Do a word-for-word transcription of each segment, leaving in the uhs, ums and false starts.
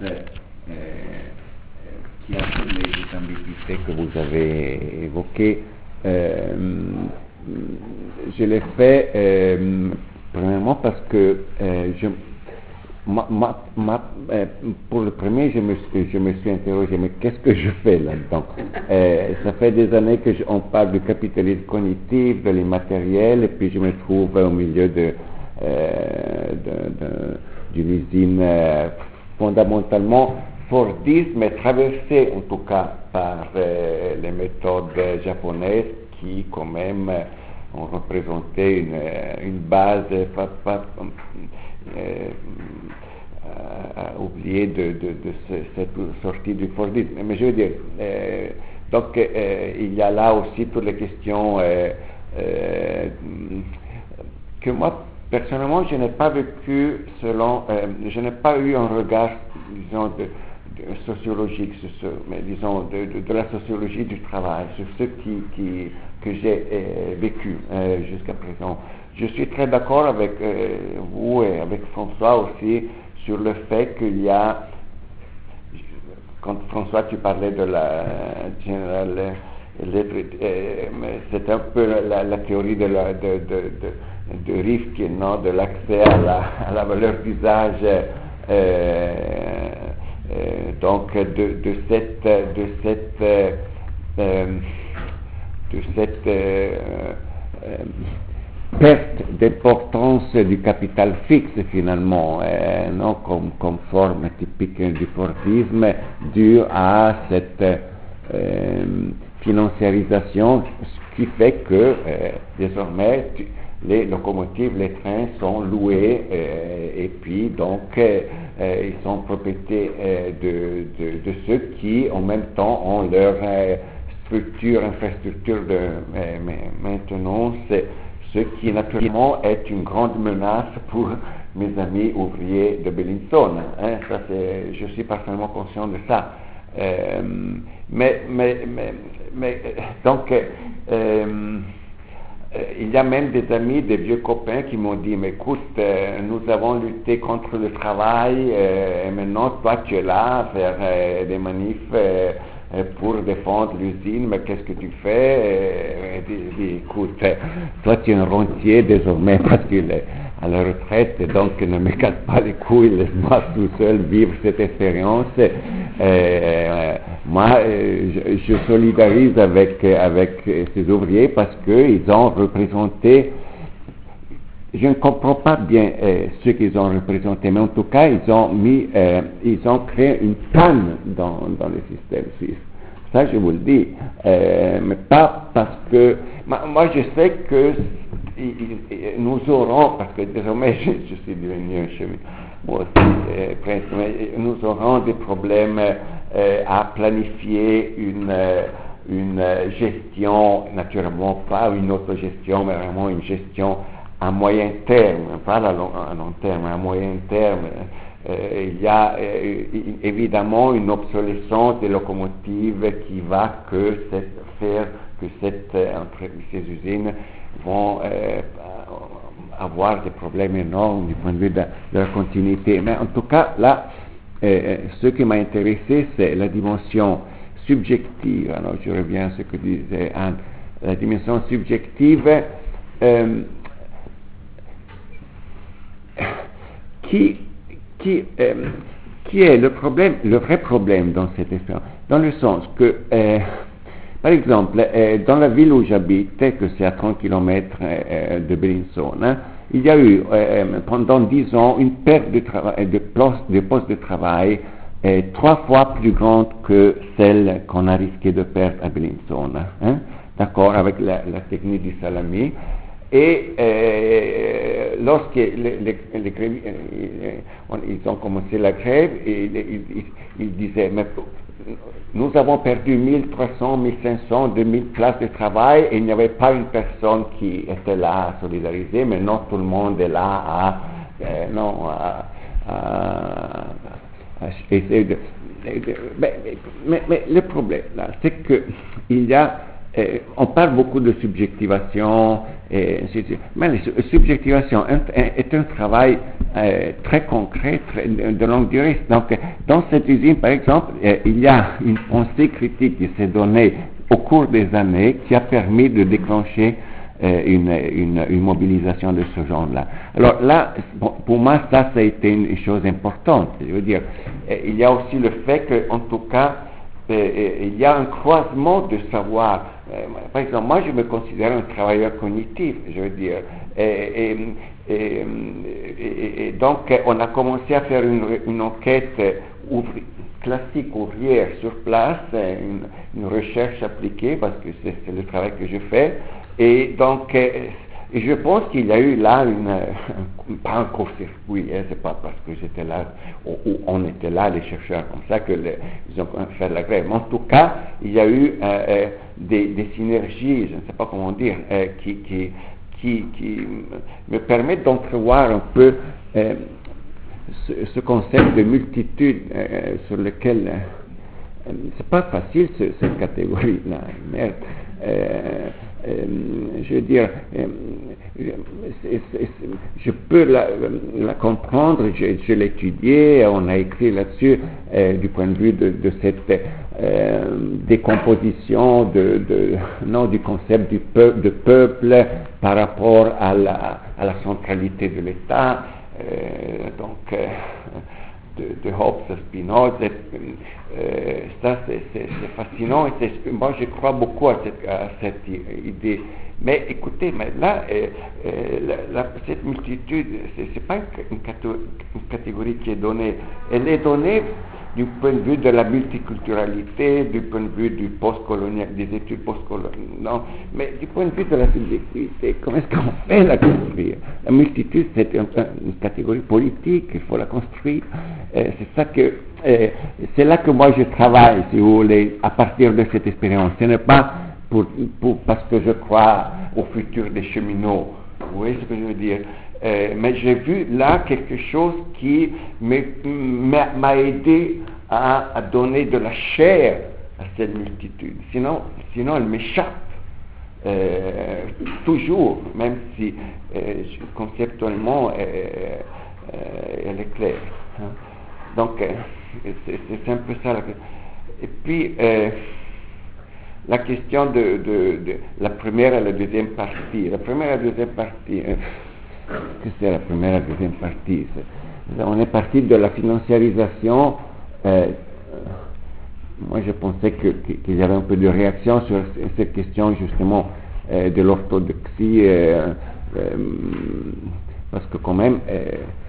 euh, qui a toutes les ambiguïtés que vous avez évoquées. Euh, je l'ai fait euh, premièrement parce que euh, je, ma, ma, ma, euh, pour le premier, je me, je me suis interrogé, mais qu'est-ce que je fais là-dedans? euh, Ça fait des années que je, on parle du capitalisme cognitif, de l'immatériel, et puis je me trouve au milieu de, euh, de, de, d'une usine euh, fondamentalement fordiste, mais traversée en tout cas par euh, les méthodes japonaises qui quand même euh, ont représenté une, une base pas, pas, euh, à oublier de, de, de ce, cette sortie du fordisme. Mais je veux dire, euh, donc euh, il y a là aussi toutes les questions euh, euh, que moi personnellement je n'ai pas vécu selon, euh, je n'ai pas eu un regard, disons, de, de sociologique, sur ce, mais disons de, de, de la sociologie du travail, sur ce qui, qui, que j'ai euh, vécu euh, jusqu'à présent. Je suis très d'accord avec euh, vous et avec François aussi sur le fait qu'il y a, quand François tu parlais de la General Electric, euh, c'est un peu la, la théorie de, la, de, de, de, de Rifkin, non, de l'accès à la, à la valeur d'usage, euh, euh, donc de, de cette, de cette, euh, de cette euh, euh, perte d'importance du capital fixe finalement, euh, non, comme, comme forme typique du fordisme, due à cette euh, financiarisation, ce qui fait que euh, désormais tu, les locomotives, les trains sont loués euh, et puis donc euh, euh, ils sont propriété euh, de, de, de ceux qui en même temps ont leur euh, structure, infrastructure de euh, maintenance, ce qui naturellement est une grande menace pour mes amis ouvriers de Bellinzona. Hein, ça c'est, je suis parfaitement conscient de ça. Euh, mais, mais, mais, mais, donc, euh, euh, il y a même des amis, des vieux copains qui m'ont dit, mais écoute, euh, nous avons lutté contre le travail, euh, et maintenant toi tu es là à faire euh, des manifs euh, pour défendre l'usine, mais qu'est-ce que tu fais? Et, et, et, écoute, toi tu es un rentier désormais parce qu'il est à la retraite, et donc ne me casse pas les couilles, laisse-moi tout seul vivre cette expérience. Euh, moi, je, je solidarise avec, avec ces ouvriers parce qu'ils ont représenté, je ne comprends pas bien euh, ce qu'ils ont représenté, mais en tout cas, ils ont mis, euh, ils ont créé une panne dans, dans le système suisse. Ça, je vous le dis, euh, mais pas parce que, moi, je sais que nous aurons, parce que désormais, je, je suis devenu un chemin, moi aussi, euh, presque, mais nous aurons des problèmes euh, à planifier une, euh, une gestion, naturellement pas une autogestion, mais vraiment une gestion à moyen terme, pas à long, à long terme, à moyen terme. Euh, il y a euh, évidemment une obsolescence des locomotives qui va que cette, faire que cette, entre ces usines vont euh, avoir des problèmes énormes du point de vue de, de la continuité. Mais en tout cas, là, euh, ce qui m'a intéressé, c'est la dimension subjective. Alors, je reviens à ce que disait Anne. La dimension subjective euh, qui, qui, euh, qui est le problème, le vrai problème dans cette expérience, dans le sens que, euh, par exemple, euh, dans la ville où j'habite, que c'est à trente kilomètres euh, de Bellinzona, il y a eu euh, pendant dix ans une perte de, trava- de, postes, de postes de travail euh, trois fois plus grande que celle qu'on a risqué de perdre à Bellinzona, hein, d'accord, avec la, la technique du salami. Et euh, lorsque les, les, les grèves, euh, ils ont commencé la grève, et, ils, ils, ils disaient, mais nous avons perdu mille trois cents, mille cinq cents, deux mille places de travail, et il n'y avait pas une personne qui était là à solidariser, mais non, tout le monde est là à, euh, non, à, à, à essayer de... de mais, mais, mais le problème, là, c'est qu'il y a... Euh, on parle beaucoup de subjectivation, et, mais la subjectivation est, est un travail euh, très concret, très, de longue durée. Donc, dans cette usine, par exemple, euh, il y a une pensée critique qui s'est donnée au cours des années qui a permis de déclencher euh, une, une, une mobilisation de ce genre-là. Alors là, bon, pour moi, ça, ça a été une chose importante. Je veux dire, euh, il y a aussi le fait qu'en tout cas, euh, il y a un croisement de savoir. Euh, par exemple, moi, je me considère un travailleur cognitif, je veux dire. Et, et, et, et, et donc, on a commencé à faire une, une enquête ouvri, classique ouvrière sur place, une, une recherche appliquée, parce que c'est, c'est le travail que je fais. Et donc, et je pense qu'il y a eu là une, un, pas un court-circuit, hein, c'est pas parce que j'étais là, ou, ou on était là, les chercheurs comme ça, que les, ils ont fait la grève. Mais en tout cas, il y a eu euh, euh, des, des synergies, je ne sais pas comment dire, euh, qui, qui, qui, qui me permettent d'entrevoir un peu euh, ce, ce concept de multitude euh, sur lequel euh, c'est pas facile ce, cette catégorie-là, merde. Euh, euh, je veux dire, euh, c'est, c'est, c'est, je peux la, la comprendre, je, je l'ai étudié, on a écrit là-dessus euh, du point de vue de, de cette euh, décomposition de, de, non, du concept du peuple, de peuple par rapport à la, à la centralité de l'État, euh, donc euh, de, de Hobbes à Spinoza. Euh, ça, c'est, c'est, c'est fascinant. Et c'est, moi, je crois beaucoup à cette, à cette idée. Mais écoutez, mais là, euh, euh, la, la, cette multitude, c'est, c'est pas une, une catégorie qui est donnée. Elle est donnée du point de vue de la multiculturalité, du point de vue du postcolonial, des études postcoloniales, non, mais du point de vue de la subjectivité, comment est-ce qu'on fait la construire? La multitude, c'est une, une catégorie politique, il faut la construire. Euh, c'est ça que, euh, c'est là que moi je travaille, si vous voulez, à partir de cette expérience. Ce n'est pas pour, pour, parce que je crois au futur des cheminots. Vous voyez ce que je veux dire? Euh, mais j'ai vu là quelque chose qui m'a, m'a aidé à, à donner de la chair à cette multitude. Sinon, sinon elle m'échappe. Euh, toujours, même si euh, conceptuellement euh, euh, elle est claire. Hein. Donc, euh, c'est, c'est un peu ça. La, et puis, euh, la question de, de, de la première et la deuxième partie. La première et la deuxième partie. Euh, que c'est la première et la deuxième partie. C'est, on est parti de la financiarisation. Euh, moi, je pensais que, que, qu'il y avait un peu de réaction sur cette question, justement, euh, de l'orthodoxie, euh, euh, parce que quand même, euh,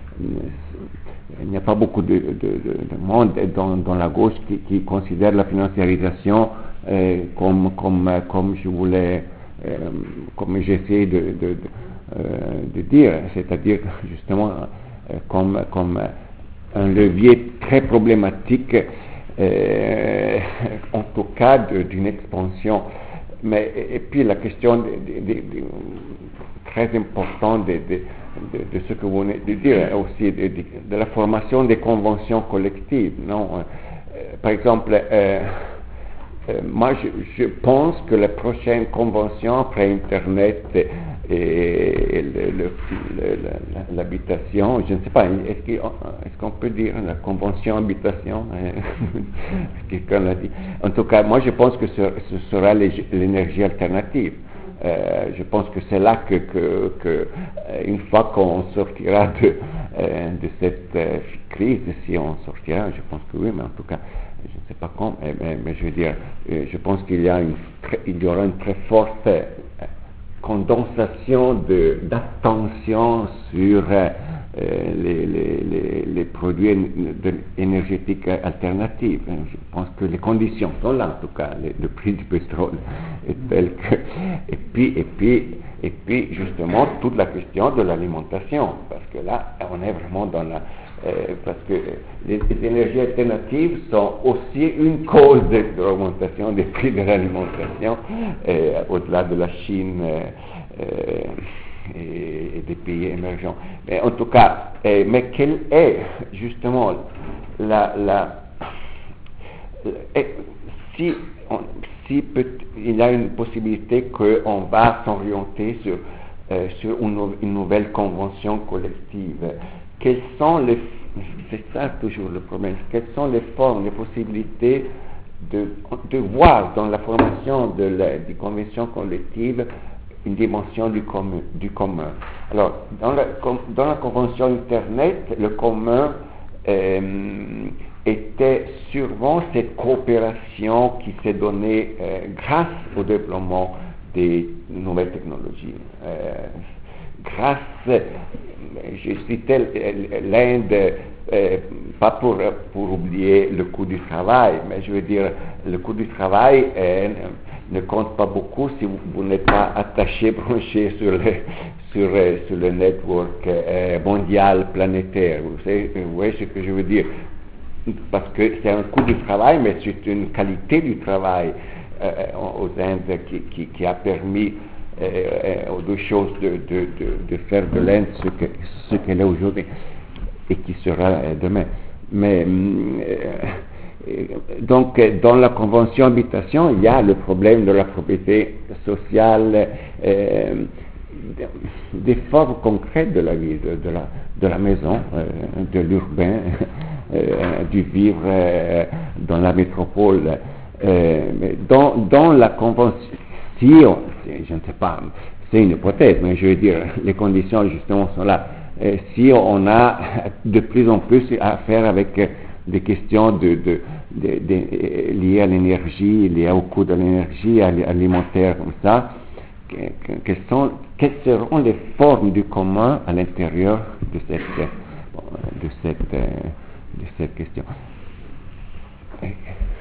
il n'y a pas beaucoup de, de, de, de monde dans, dans la gauche qui, qui considère la financiarisation euh, comme, comme, comme je voulais, euh, comme j'essaie de, de, de Euh, de dire, c'est-à-dire justement euh, comme, comme un levier très problématique, euh, en tout cas de, d'une expansion. Mais, et, et puis la question de, de, de, de, très importante de, de, de, de ce que vous venez de dire aussi, de, de, de la formation des conventions collectives. Non euh, par exemple, euh, Euh, moi, je, je pense que la prochaine convention après Internet et, et le, le, le, l'habitation, je ne sais pas, est-ce, qu'il, est-ce qu'on peut dire la convention habitation? Quelqu'un l'a dit. En tout cas, moi, je pense que ce, ce sera l'énergie alternative. Euh, je pense que c'est là que, que, que une fois qu'on sortira de, euh, de cette euh, crise, si on sortira, je pense que oui, mais en tout cas, je ne sais pas quand, mais, mais, mais je veux dire, euh, je pense qu'il y a une, il y aura une très forte euh, condensation de, d'attention sur euh, les, les, les, les produits de, énergétiques alternatifs. Je pense que les conditions sont là, en tout cas, les, le prix du pétrole est tel que... Et puis, et puis, et puis, justement, toute la question de l'alimentation, parce que là, on est vraiment dans la... Euh, parce que les, les énergies alternatives sont aussi une cause de, de l'augmentation des prix de l'alimentation, euh, au-delà de la Chine euh, euh, et, et des pays émergents. Mais en tout cas, euh, mais quelle est justement la... la euh, si on, si peut, il y a une possibilité qu'on va s'orienter sur, euh, sur une, une nouvelle convention collective, quelles sont les, c'est ça toujours le problème, quelles sont les formes, les possibilités de, de voir dans la formation de la, des conventions collectives une dimension du commun. Du commun. Alors, dans la, dans la convention Internet, le commun euh, était sûrement cette coopération qui s'est donnée euh, grâce au développement des nouvelles technologies. Euh, grâce, je citais l'Inde, euh, pas pour, pour oublier le coût du travail, mais je veux dire, le coût du travail euh, ne compte pas beaucoup si vous, vous n'êtes pas attaché, branché sur le, sur, sur le network euh, mondial, planétaire. Vous savez, vous voyez ce que je veux dire? Parce que c'est un coût du travail, mais c'est une qualité du travail euh, aux Indes qui, qui, qui a permis euh, aux deux choses de, de, de, de faire de l'Inde ce, que, ce qu'elle est aujourd'hui et qui sera euh, demain. Mais euh, donc dans la convention habitation, il y a le problème de la propriété sociale, euh, des formes concrètes de la vie, de, de, la, de la maison, euh, de l'urbain, euh, du vivre euh, dans la métropole. Euh, mais dans, dans la convention, si on, je ne sais pas, c'est une hypothèse, mais je veux dire, les conditions justement sont là. Euh, si on a de plus en plus à faire avec euh, des questions de, de, de, de, liées à l'énergie, liées au coût de l'énergie alimentaire, comme ça, que, que, quelles, sont, quelles seront les formes du commun à l'intérieur de cette, de cette, de cette question.